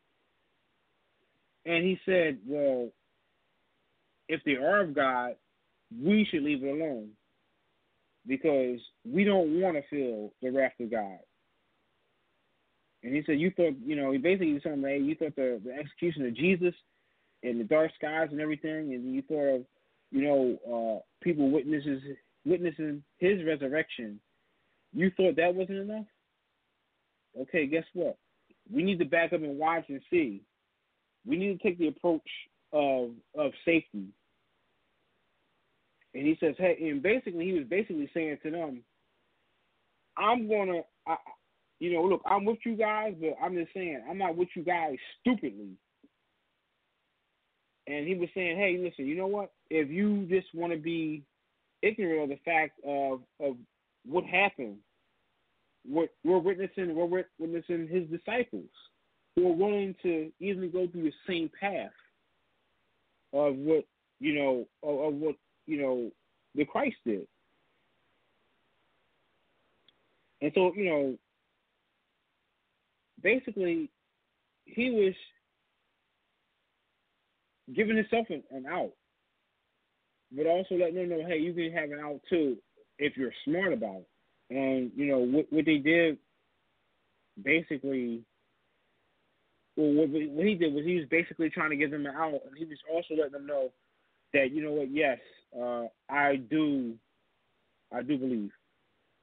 And he said, well, if they are of God, we should leave it alone because we don't want to feel the wrath of God. And he said, you thought, you know, he basically told him, hey, you thought the, the execution of Jesus and the dark skies and everything, and you thought of, you know, uh, people witnesses witnessing his resurrection, you thought that wasn't enough? Okay, guess what? We need to back up and watch and see. We need to take the approach of of safety. And he says, hey, and basically he was basically saying to them, I'm gonna, I, you know, look, I'm with you guys, but I'm just saying, I'm not with you guys stupidly. And he was saying, hey, listen, you know what? If you just want to be ignorant of the fact of of what happened, what we're witnessing, we're witnessing his disciples who are willing to easily go through the same path of what, you know, of, of what, you know, the Christ did. And so, you know, basically, he was giving himself an, an out, but also letting them know, hey, you can have an out too if you're smart about it. And, you know, what, what they did, basically, well, what, what he did was he was basically trying to give them an out, and he was also letting them know that, you know what, yes, uh, I do, I do believe.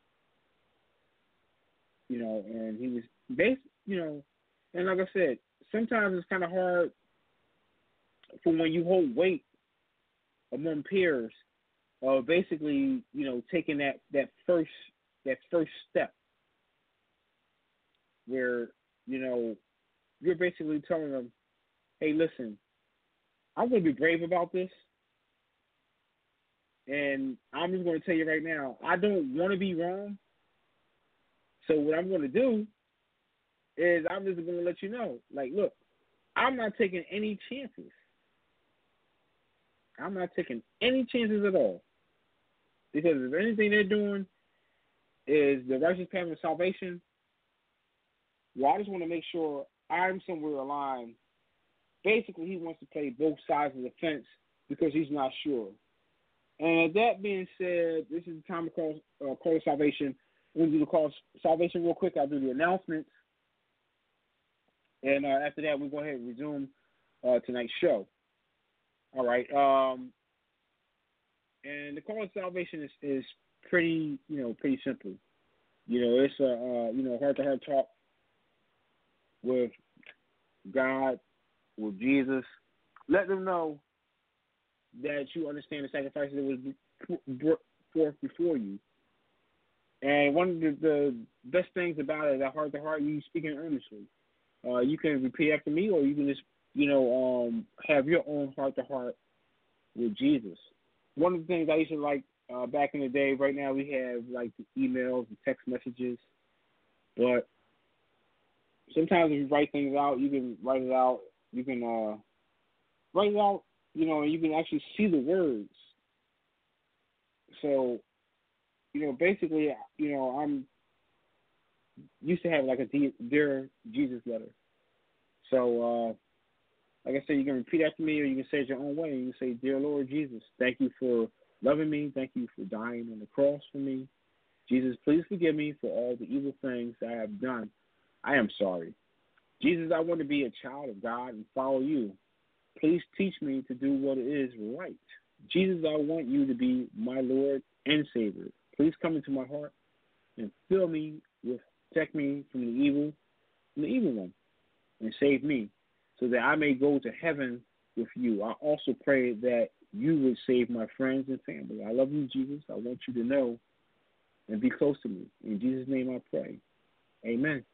You know, and he was, bas- you know, and like I said, sometimes it's kind of hard for when you hold weight among peers, uh, basically, you know, taking that, that first that first step where, you know, you're basically telling them, hey, listen, I'm going to be brave about this, and I'm just going to tell you right now, I don't want to be wrong, so what I'm going to do is I'm just going to let you know, like, look, I'm not taking any chances. I'm not taking any chances at all. Because if anything they're doing is the righteous path of salvation, well, I just want to make sure I'm somewhere aligned. Basically, he wants to play both sides of the fence because he's not sure. And that being said, this is the time to call, uh, call of salvation. We're going to do the call of salvation real quick. I'll do the announcements. And uh, after that, we'll go ahead and resume uh, tonight's show. All right. Um, and the call of salvation is, is pretty, you know, pretty simple. You know, it's a, uh, you know, heart-to-heart talk with God, with Jesus. Let them know that you understand the sacrifices that was brought forth before you. And one of the, the best things about it, that heart-to-heart, you speaking earnestly. Uh, you can repeat after me, or you can just, you know, um, have your own heart-to-heart with Jesus. One of the things I used to like uh, back in the day, right now we have, like, the emails and text messages. But sometimes if you write things out, you can write it out. You can uh, write it out, you know, and you can actually see the words. So, you know, basically, you know, I'm used to have, like, a Dear Jesus letter. So, uh, like I said, you can repeat after me, or you can say it your own way. You can say, Dear Lord Jesus, thank you for loving me. Thank you for dying on the cross for me. Jesus, please forgive me for all the evil things I have done. I am sorry. Jesus, I want to be a child of God and follow you. Please teach me to do what is right. Jesus, I want you to be my Lord and Savior. Please come into my heart and fill me with, protect me from the evil, from the evil one, and save me, so that I may go to heaven with you. I also pray that you would save my friends and family. I love you, Jesus. I want you to know and be close to me. In Jesus' name I pray. Amen.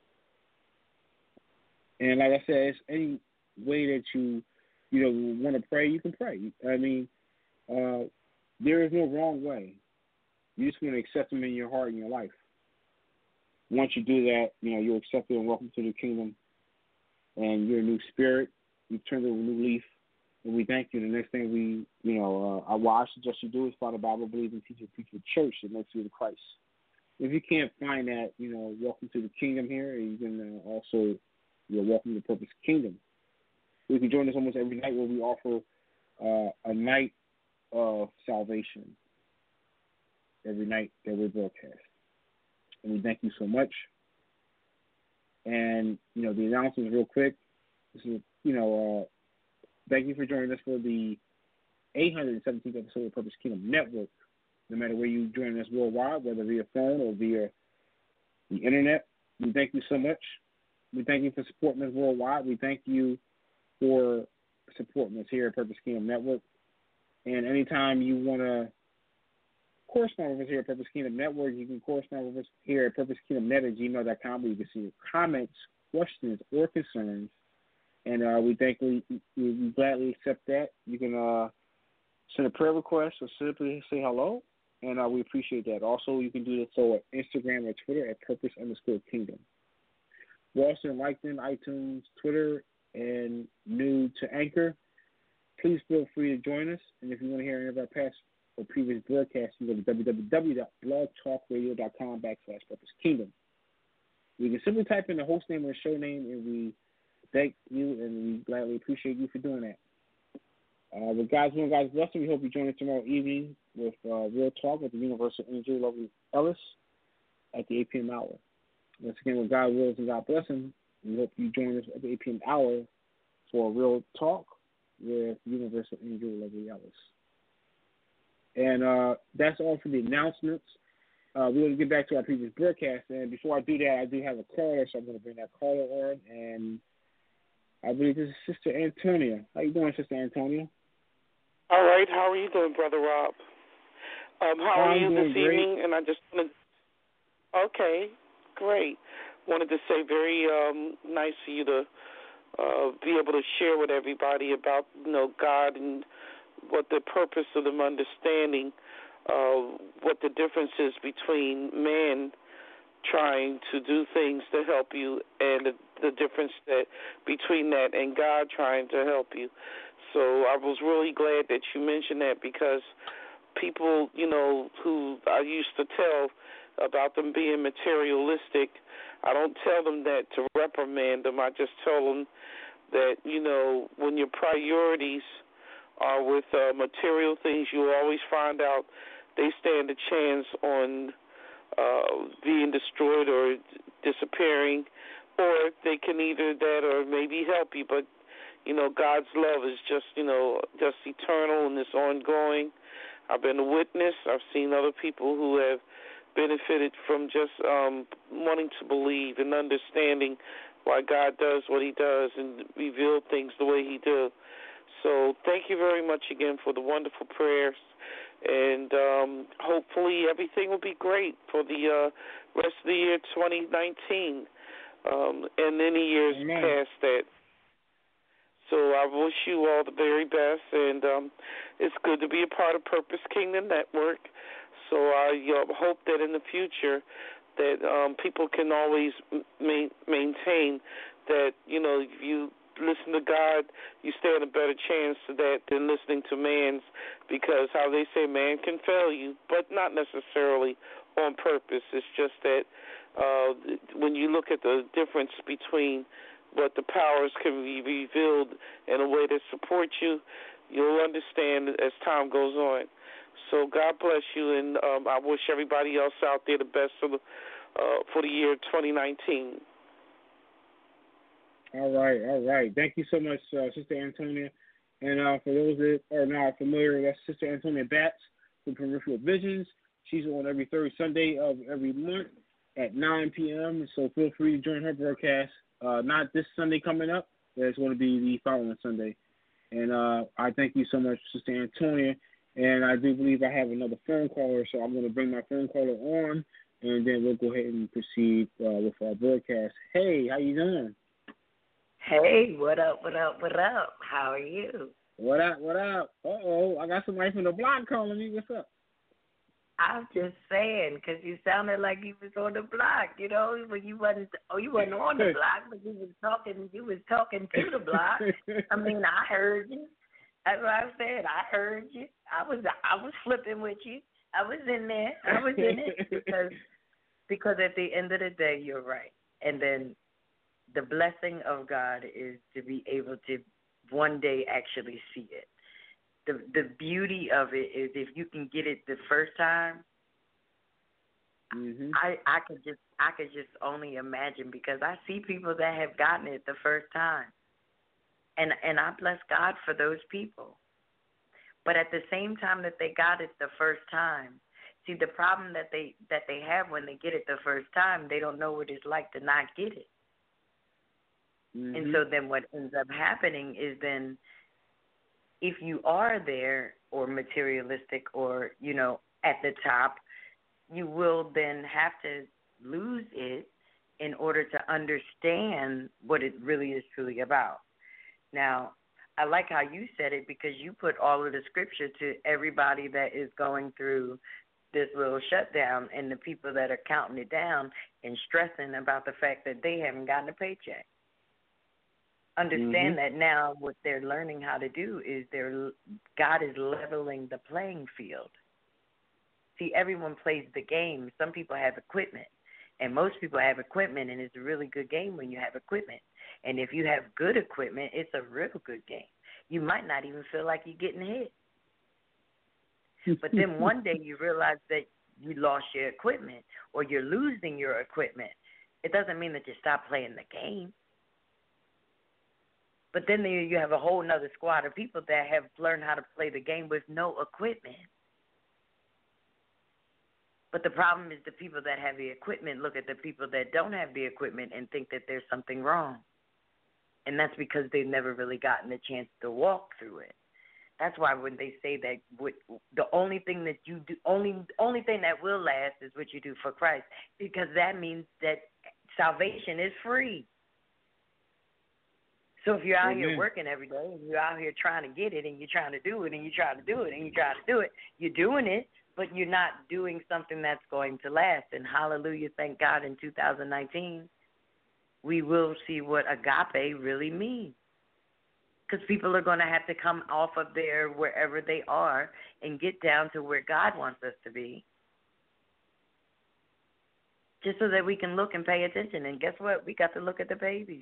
And like I said, it's any way that you, you know, want to pray, you can pray. I mean, uh, there is no wrong way. You just want to accept him in your heart and your life. Once you do that, you know, you're accepted and welcome to the kingdom. And you're a new spirit. You've turned over a new leaf. And we thank you. The next thing we, you know, uh, what I suggest you do is follow the Bible, believe, and teach, preach the church that makes you the Christ. If you can't find that, you know, welcome to the kingdom here. And you can uh, also, you're welcome to the Purpose Kingdom. You can join us almost every night where we offer uh, a night of salvation every night that we broadcast. And we thank you so much. And, you know, the announcements real quick. This is, you know, uh, thank you for joining us for the eight hundred seventeenth episode of Purpose Kingdom Network. No matter where you join us worldwide, whether via phone or via the internet, we thank you so much. We thank you for supporting us worldwide. We thank you for supporting us here at Purpose Kingdom Network. And anytime you want to correspond with us here at Purpose Kingdom Network, you can correspond with us here at Purpose Kingdom Net at gmail dot com, where you can see your comments, questions, or concerns. And uh, we thank we, we, we gladly accept that. You can uh, send a prayer request or simply say hello, and uh, we appreciate that. Also, you can do this so at Instagram or Twitter at Purpose underscore Kingdom. We're also in LinkedIn, iTunes, Twitter, and new to Anchor. Please feel free to join us. And if you want to hear any of our past or previous broadcasts, you go to w w w dot blog talk radio dot com backslash Purpose Kingdom. You can simply type in the host name or show name, and we thank you, and we gladly appreciate you for doing that. Uh, with God's will and God's blessing, we hope you join us tomorrow evening with uh, Real Talk with the Universal Angel Lovely Ellis at the eight p.m. hour. Once again, with God's wills and God's blessing, we hope you join us at the eight p.m. hour for Real Talk with Universal Angel Lovely Ellis. And uh, that's all for the announcements. Uh, we're going to get back to our previous broadcast. And before I do that, I do have a caller, so I'm going to bring that caller on. And I believe this is Sister Antonia. How you doing, Sister Antonia? All right. How are you doing, Brother Rob? Um, how are I'm you this doing great. evening? And I just wanted, okay, great. Wanted to say very um, nice for you to uh, be able to share with everybody about you know God and what the purpose of them understanding uh, what the difference is between man trying to do things to help you and the, the difference that between that and God trying to help you. So I was really glad that you mentioned that because people, you know, who I used to tell about them being materialistic, I don't tell them that to reprimand them. I just tell them that, you know, when your priorities are with uh, material things, you'll always find out they stand a chance on uh, being destroyed or disappearing, or they can either that or maybe help you. But, you know, God's love is just, you know, just eternal and it's ongoing. I've been a witness. I've seen other people who have benefited from just um, wanting to believe and understanding why God does what he does and reveal things the way he does. So thank you very much again for the wonderful prayers, and um, hopefully everything will be great for the uh, rest of the year twenty nineteen um, and any years Amen. past that. So I wish you all the very best, and um, it's good to be a part of Purpose Kingdom Network. So I uh, hope that in the future that um, people can always ma- maintain that, you know, if you listen to God, you stand a better chance to that than listening to man's, because how they say man can fail you, but not necessarily on purpose. It's just that uh, when you look at the difference between what the powers can be revealed in a way that supports you, you'll understand as time goes on. So God bless you, and um, I wish everybody else out there the best for the, uh, for the year twenty nineteen. All right, all right. Thank you so much, uh, Sister Antonia. And uh, for those that are not familiar, that's Sister Antonia Batts from Peripheral Visions. She's on every third Sunday of every month at nine p.m., so feel free to join her broadcast. Uh, not this Sunday coming up, but it's going to be the following Sunday. And uh, I thank you so much, Sister Antonia. And I do believe I have another phone caller, so I'm going to bring my phone caller on, and then we'll go ahead and proceed uh, with our broadcast. Hey, how you doing? Hey, what up, what up, what up? How are you? What up, what up? Uh-oh, I got somebody from the block calling me. What's up? I'm just saying, because you sounded like you was on the block, you know, when you wasn't, oh, you wasn't on the block, but you was talking, you was talking to the block. I mean, I heard you. That's what I said. I heard you. I was, I was flipping with you. I was in there. I was in it because, because at the end of the day, you're right. And then the blessing of God is to be able to one day actually see it. The the beauty of it is if you can get it the first time, mm-hmm. I, I could just I could just only imagine, because I see people that have gotten it the first time. And and I bless God for those people. But at the same time that they got it the first time, see, the problem that they that they have when they get it the first time, they don't know what it's like to not get it. Mm-hmm. And so then what ends up happening is then if you are there or materialistic or, you know, at the top, you will then have to lose it in order to understand what it really is truly about. Now, I like how you said it, because you put all of the scripture to everybody that is going through this little shutdown and the people that are counting it down and stressing about the fact that they haven't gotten a paycheck. Understand mm-hmm. that now what they're learning how to do is they're God is leveling the playing field. See, everyone plays the game. Some people have equipment, and most people have equipment, and it's a really good game when you have equipment. And if you have good equipment, it's a real good game. You might not even feel like you're getting hit. But then one day you realize that you lost your equipment or you're losing your equipment. It doesn't mean that you stop playing the game. But then you have a whole other squad of people that have learned how to play the game with no equipment. But the problem is the people that have the equipment look at the people that don't have the equipment and think that there's something wrong. And that's because they've never really gotten a chance to walk through it. That's why when they say that what, the only thing that you do, only only thing that will last is what you do for Christ, because that means that salvation is free. So if you're out Amen. here working every day and you're out here trying to get it and you're trying to do it and you're trying to do it and you're trying to do it, you're doing it, but you're not doing something that's going to last. And hallelujah, thank God in two thousand nineteen, we will see what agape really means. Because people are going to have to come off of there wherever they are and get down to where God wants us to be. Just so that we can look and pay attention. And guess what? We got to look at the babies.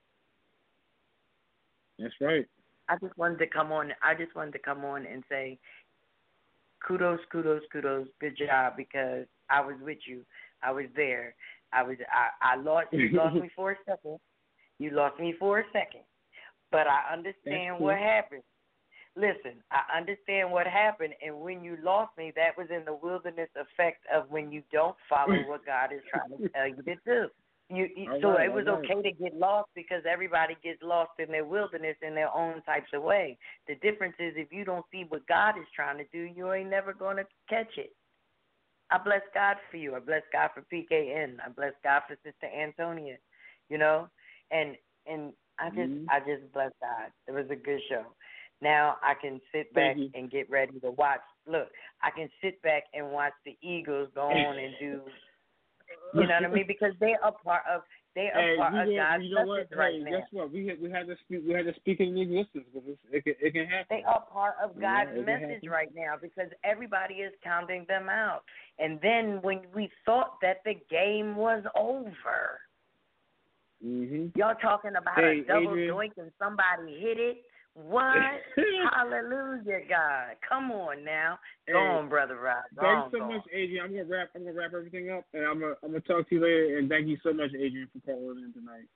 That's right. I just wanted to come on. I just wanted to come on and say, kudos, kudos, kudos, good job, because I was with you. I was there. I was. I, I lost. You lost me for a second. You lost me for a second. But I understand cool. what happened. Listen, I understand what happened, and when you lost me, that was in the wilderness effect of when you don't follow what God is trying to tell you to do. You, you, so right, it was right. okay to get lost because everybody gets lost in their wilderness in their own types of way. The difference is if you don't see what God is trying to do, you ain't never going to catch it. I bless God for you. I bless God for P K N. I bless God for Sister Antonia, you know, and and I just mm-hmm. I just bless God. It was a good show. Now I can sit back and get ready to watch. Look, I can sit back and watch the Eagles go on and do, you know what I mean? Because they are part of they are hey, part of know, God's you know message what? right hey, now. Guess what? We had, we had to speak. We had to speak in existence because it can it can happen. They are part of God's yeah, message right now because everybody is counting them out. And then when we thought that the game was over. Mm-hmm. Y'all talking about hey, a double Adrian. doink and somebody hit it? What? Hallelujah, God! Come on now, Hey, go on, brother Rob. Go Thanks on, so go much, on. Adrian. I'm gonna wrap. I'm gonna wrap everything up, and I'm gonna I'm gonna talk to you later. And thank you so much, Adrian, for calling in tonight.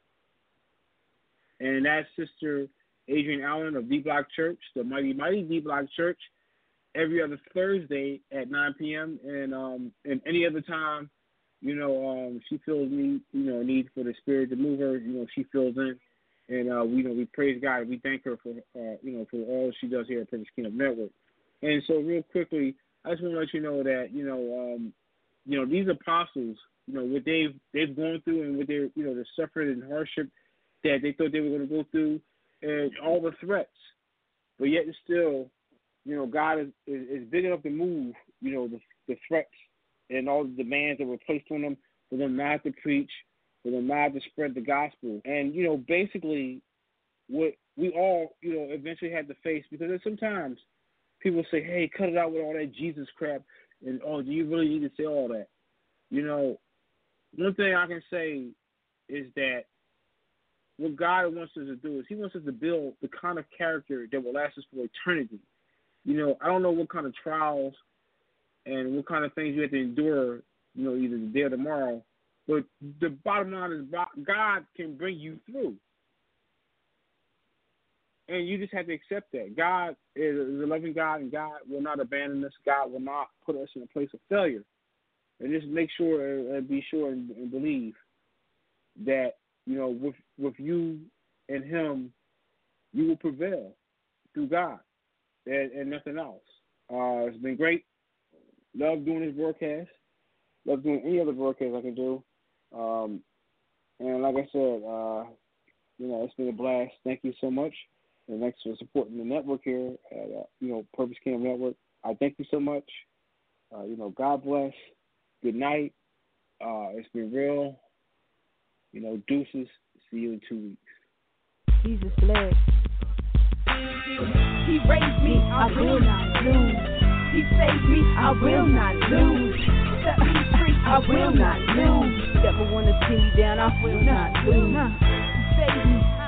And that's Sister Adrian Allen of D Block Church, the mighty mighty D Block Church, every other Thursday at nine p.m. and um and any other time. You know, um, she feels need, you know, need for the Spirit to move her. You know, she fills in, and uh, we you know we praise God and we thank her for uh, you know for all she does here at Purpose Kingdom Network. And so, real quickly, I just want to let you know that you know, um, you know, these apostles, you know, what they've they've gone through and what they you know the suffering and hardship that they thought they were going to go through, and all the threats, but yet and still, you know, God is, is is big enough to move, you know, the the threats and all the demands that were placed on them for them not to preach, for them not to spread the gospel. And, you know, basically what we all, you know, eventually had to face, because sometimes people say, hey, cut it out with all that Jesus crap, and, oh, do you really need to say all that? You know, one thing I can say is that what God wants us to do is he wants us to build the kind of character that will last us for eternity. You know, I don't know what kind of trials and what kind of things you have to endure, you know, either today or tomorrow. But the bottom line is God can bring you through. And you just have to accept that. God is a loving God, and God will not abandon us. God will not put us in a place of failure. And just make sure and be sure and, and believe that, you know, with with you and him, you will prevail through God and, and nothing else. Uh, it's been great. Love doing this broadcast. Love doing any other broadcast I can do. Um, and like I said, uh, you know, it's been a blast. Thank you so much. And thanks for supporting the network here at, uh, you know, Purpose Kingdom Network. I thank you so much. Uh, you know, God bless. Good night. Uh, it's been real. You know, deuces. See you in two weeks. Jesus bless. He raised me, I will not lose. He saved me, I will not lose. Set me free, I will not lose. Never wanna see me down, I will not lose. He saved me.